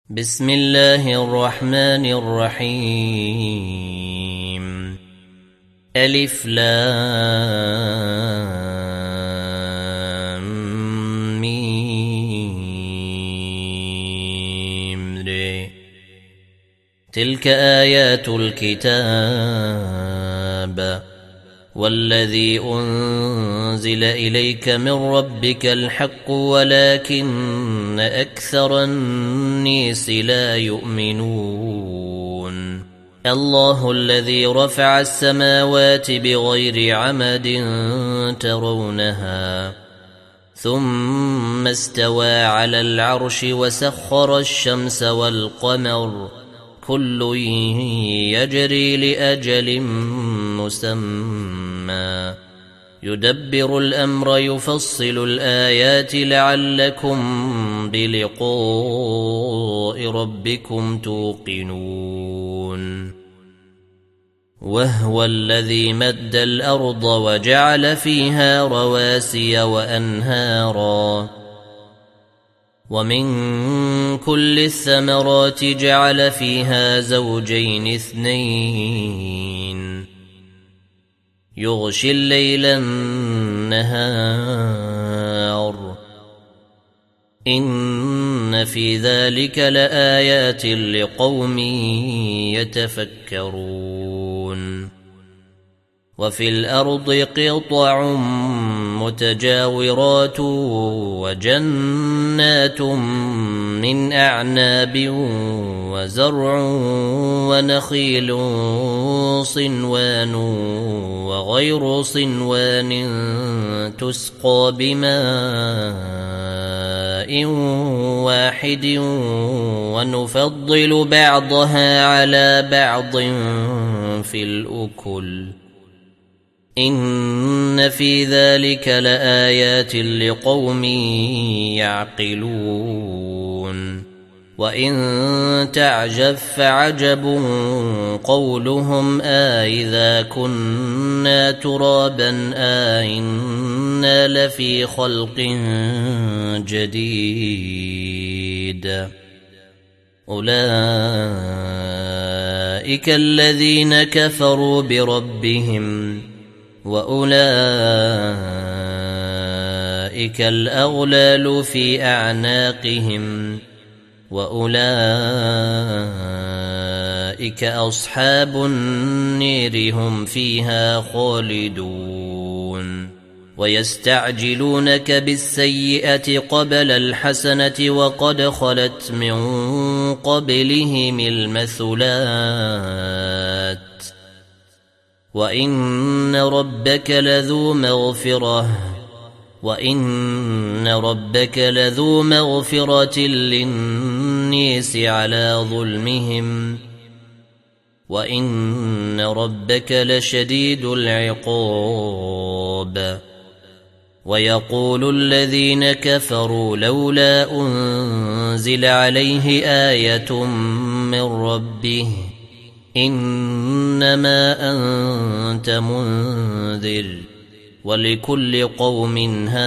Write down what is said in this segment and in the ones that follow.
بسم الله الرحمن الرحيم ألف لام ميم ر تلك آيات الكتاب والذي أنزل إليك من ربك الحق ولكن أكثر الناس لا يؤمنون الله الذي رفع السماوات بغير عمد ترونها ثم استوى على العرش وسخر الشمس والقمر كل يجري لأجل مسمى يدبر الأمر يفصل الآيات لعلكم بلقاء ربكم توقنون وهو الذي مد الأرض وجعل فيها رواسي وأنهارا ومن كل الثمرات جعل فيها زوجين اثنين يغشي الليل النهار إن في ذلك لآيات لقوم يتفكرون وفي الأرض قطع متجاورات وجنات من أعناب وزرع ونخيل صنوان وغير صنوان تسقى بماء واحد ونفضل بعضها على بعض في الأكل إن في ذلك لآيات لقوم يعقلون وإن تعجب فعجب قولهم إذا كنا ترابا إنا لفي خلق جديد أولئك الذين كفروا بربهم وأولئك الأغلال في أعناقهم وأولئك أصحاب النير هم فيها خالدون ويستعجلونك بالسيئة قبل الحسنة وقد خلت من قبلهم المثلات وإن ربك لذو مغفرة للناس على ظلمهم وإن ربك لشديد العقاب ويقول الذين كفروا لولا أنزل عليه آية من ربه إنما أنت منذر ولكل قوم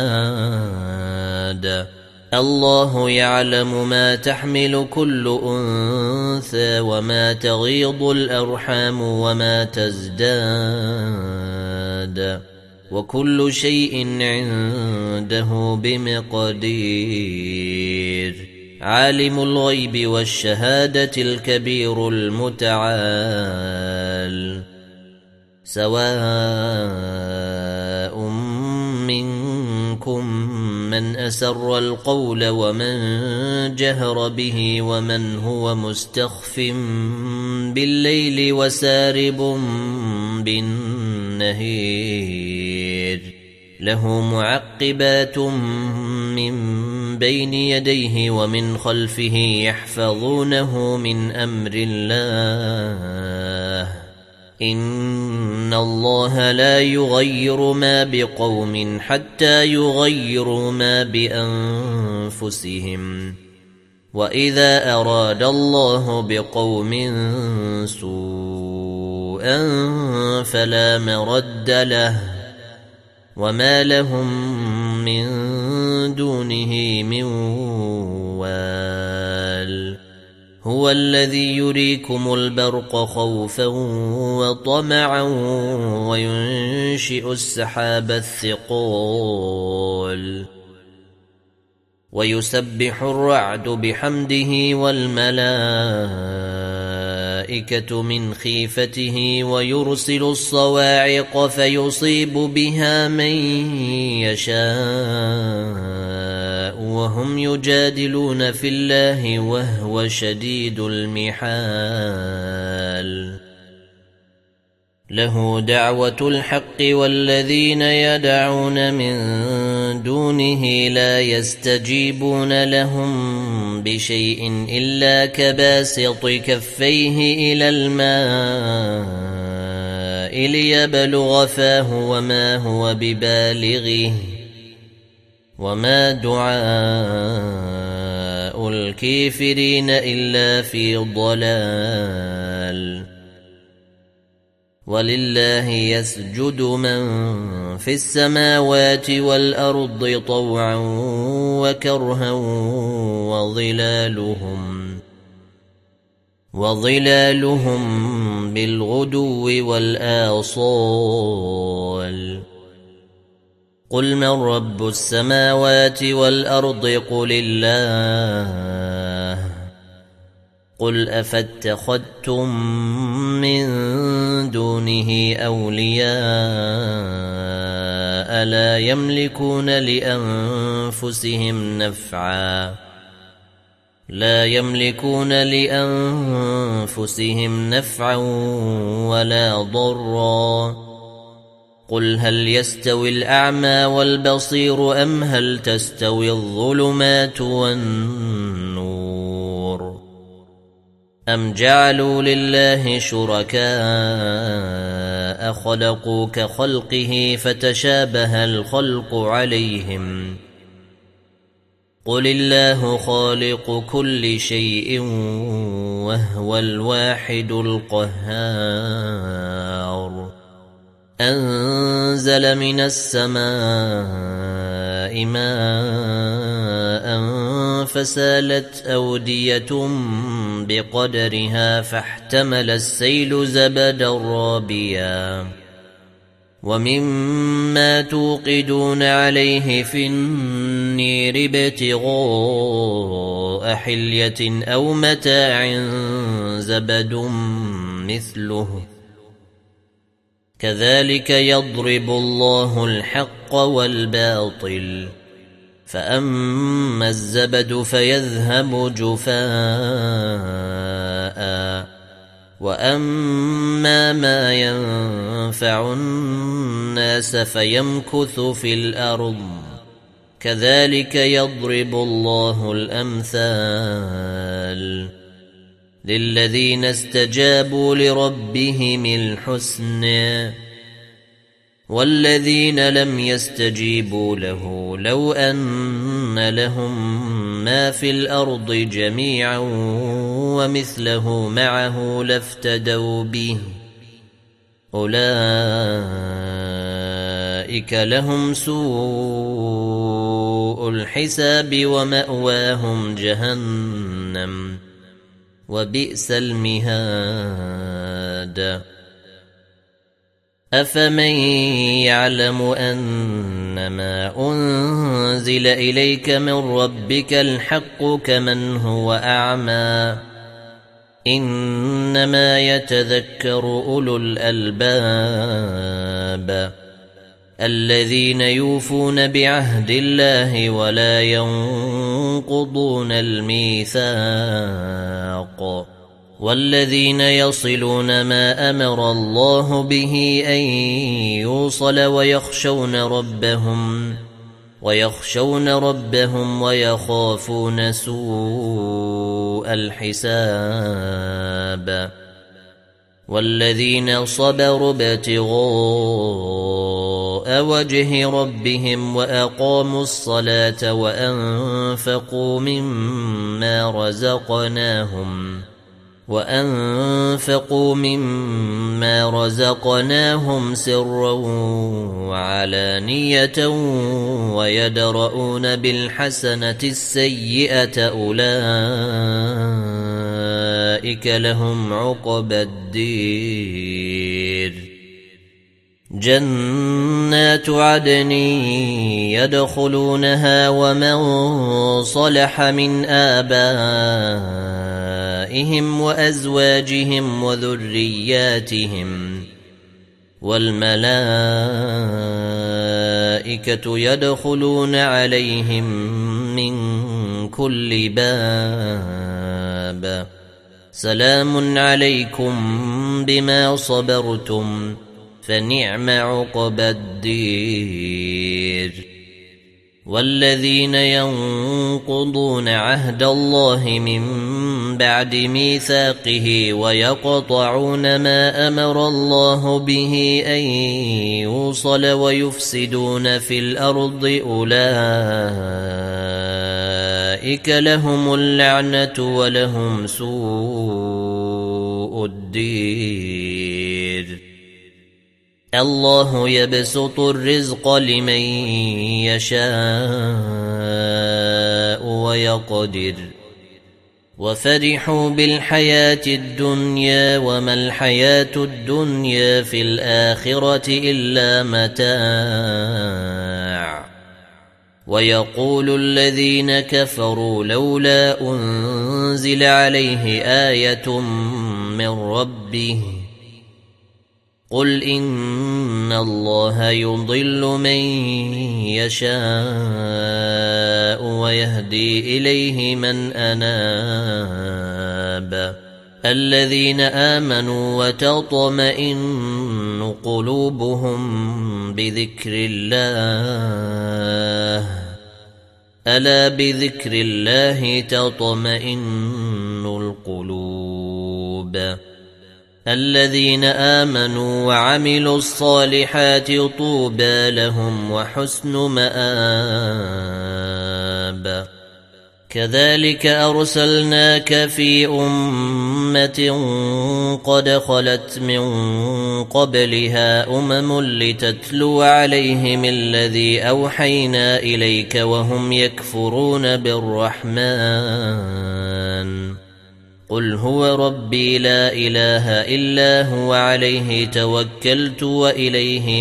هاد الله يعلم ما تحمل كل أنثى وما تغيض الأرحام وما تزداد وكل شيء عنده بمقدير عالم الغيب والشهادة الكبير المتعال سواء منكم من أسر القول ومن جهر به ومن هو مستخف بالليل وسارب بالنهار له معقبات من بين يديه ومن خلفه يحفظونه من أمر الله إن الله لا يغير ما بقوم حتى يغيروا ما بأنفسهم وإذا أراد الله بقوم سوءا فلا مرد له وما لهم من دونه من وال هو الذي يريكم البرق خوفا وطمعا وينشئ السحاب الثقال ويسبح الرعد بحمده والملائكة من خيفته ويرسل الصواعق فيصيب بها من يشاء وهم يجادلون في الله وهو شديد المحال له دعوة الحق والذين يدعون من دونه لا يستجيبون لهم بشيء إلا كباسط كفيه إلى الماء ليبلغ فاه وما هو ببالغه وما دعاء الكافرين إلا في ضلال ولله يسجد من في السماوات والأرض طوعا وكرها وظلالهم بالغدو والآصال قل من رب السماوات والأرض قل الله قل أفاتخذتم من دونه أولياء لا يملكون لأنفسهم نفعا ولا ضرا قل هل يستوي الأعمى والبصير أم هل تستوي الظلمات والنور أم جعلوا لله شركاء خلقوا كخلقه فتشابه الخلق عليهم قل الله خالق كل شيء وهو الواحد القهار أنزل من السماء ماء فسالت أودية بقدرها فاحتمل السيل زبدا رابيا ومما توقدون عليه في النير ابتغاء حلية أو متاع زبد مثله كذلك يضرب الله الحق والباطل فأما الزبد فيذهب جفاء وأما ما ينفع الناس فيمكث في الأرض كذلك يضرب الله الأمثال للذين استجابوا لربهم الحسنى والذين لم يستجيبوا له لو أن لهم ما في الأرض جميعا ومثله معه لافتدوا به أولئك لهم سوء الحساب ومأواهم جهنم وبئس المهاد أفمن يعلم أنما أنزل إليك من ربك الحق كمن هو أعمى إنما يتذكر أولو الألباب الذين يوفون بعهد الله ولا ينقضون الميثاق والذين يصلون ما أمر الله به أن يوصل ويخشون ربهم ويخافون سوء الحساب والذين صبروا ابتغاء وجه ربهم وأقاموا الصلاة وأنفقوا مما رزقناهم سرا وعلانية ويدرؤون بالحسنة السيئة أولئك لهم عقبى الدير جنات عدن يدخلونها ومن صلح من آبائهم وأزواجهم وذرياتهم والملائكة يدخلون عليهم من كل باب سلام عليكم بما صبرتم فنعم عقبى الدير والذين ينقضون عهد الله من بعد ميثاقه ويقطعون ما أمر الله به أن يوصل ويفسدون في الأرض أولئك لهم اللعنة ولهم سوء الدير الله يبسط الرزق لمن يشاء ويقدر وفرحوا بالحياة الدنيا وما الحياة الدنيا في الآخرة إلا متاع ويقول الذين كفروا لولا أنزل عليه آية من ربه قل إن الله يضل من يشاء ويهدي إليه من أناب الذين آمنوا وتطمئن قلوبهم بذكر الله ألا بذكر الله تطمئن القلوب الذين آمنوا وعملوا الصالحات طوبى لهم وحسن مآب كذلك أرسلناك في أمة قد خلت من قبلها لتتلو عليهم الذي أوحينا إليك وهم يكفرون بالرحمن قل هو ربي لا إله إلا هو عليه توكلت وإليه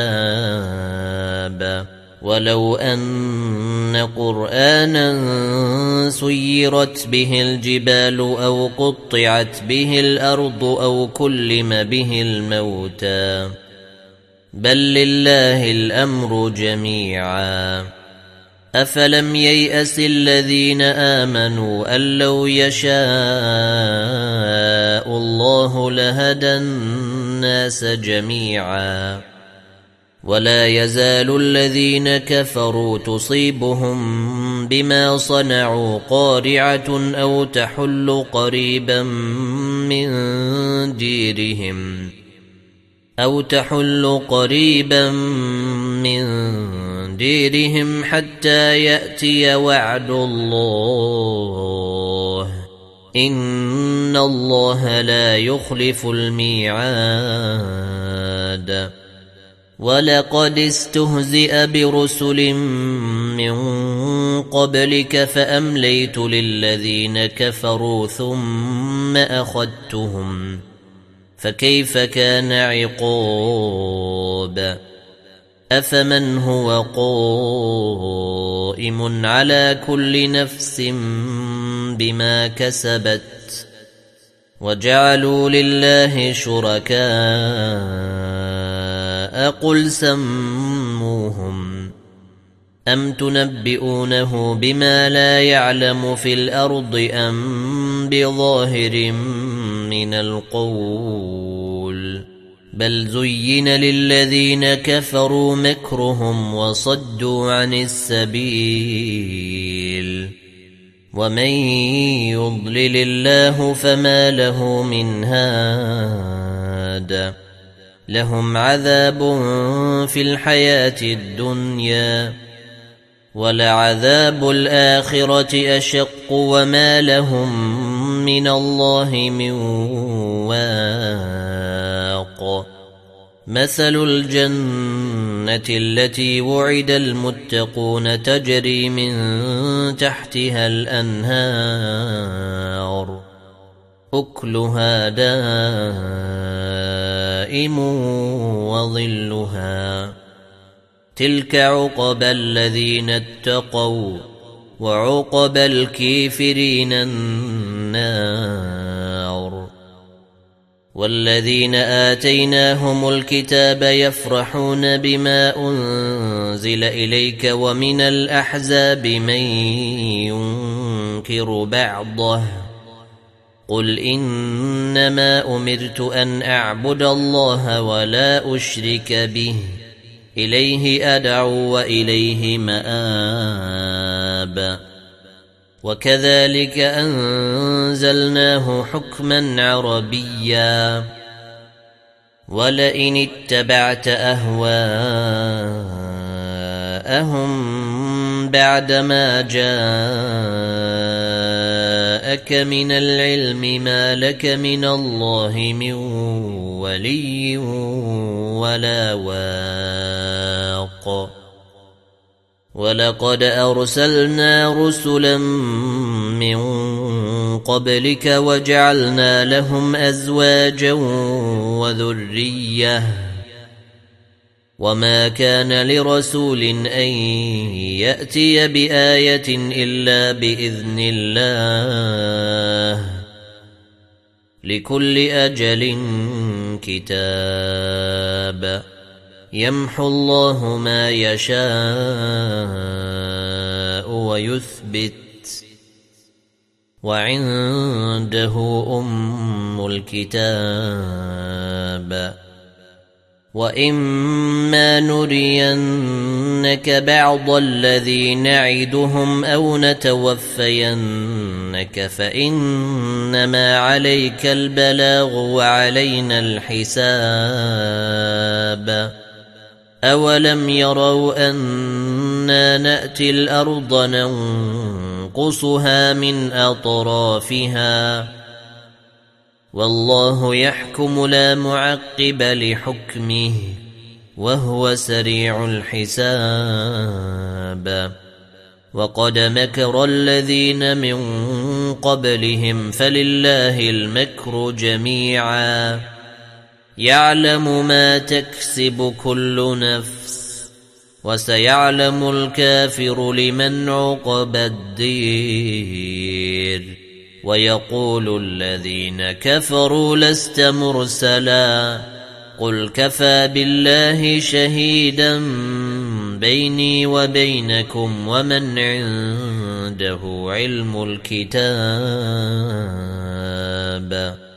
متاب ولو أن قرآنا سيرت به الجبال أو قطعت به الأرض أو كلم به الموتى بل لله الأمر جميعا أفلم ييأس الذين آمنوا أن لو يشاء الله لهدى الناس جميعا ولا يزال الذين كفروا تصيبهم بما صنعوا قارعة أو تحل قريبا من ديرهم حتى يأتي وعد الله إن الله لا يخلف الميعاد ولقد استهزئ برسل من قبلك فأمليت للذين كفروا ثم أخذتهم فكيف كان عقاب أفمن هو قائم على كل نفس بما كسبت وجعلوا لله شركاء قل سموهم أم تنبئونه بما لا يعلم في الأرض أم بظاهر من القول بل زين للذين كفروا مكرهم وصدوا عن السبيل ومن يضلل الله فما له من هاد لهم عذاب في الحياة الدنيا ولعذاب الآخرة أشق وما لهم من الله من واق مثل الجنة التي وعد المتقون تجري من تحتها الأنهار أكلها دائم وظلها تلك عقبى الذين اتقوا وعقبى الكافرين النار. والذين آتيناهم الكتاب يفرحون بما أنزل إليك ومن الأحزاب من ينكر بعضه قل إنما أمرت أن أعبد الله ولا أشرك به إليه أدعو وإليه مآب. وكذلك أنزلناه حكما عربيا ولئن اتبعت أهواءهم بعدما جاءك من العلم ما لك من الله من ولي ولا واق. ولقد أرسلنا رسلا من قبلك وجعلنا لهم أزواجا وذرية وما كان لرسول أن يأتي بآية إلا بإذن الله لكل أجل كتاب يمحو الله ما يشاء ويثبت وعنده أم الكتاب. وإما نرينك بعض الذي نعدهم أو نتوفينك فإنما عليك البلاغ وعلينا الحساب. أولم يروا أنا نأتي الأرض ننقصها من أطرافها والله يحكم لا معقب لحكمه وهو سريع الحساب. وقد مكر الذين من قبلهم فلله المكر جميعا يعلم ما تكسب كل نفس وسيعلم الكافر لمن عقبى الدير. ويقول الذين كفروا لست مرسلا قل كفى بالله شهيدا بيني وبينكم ومن عنده علم الكتاب.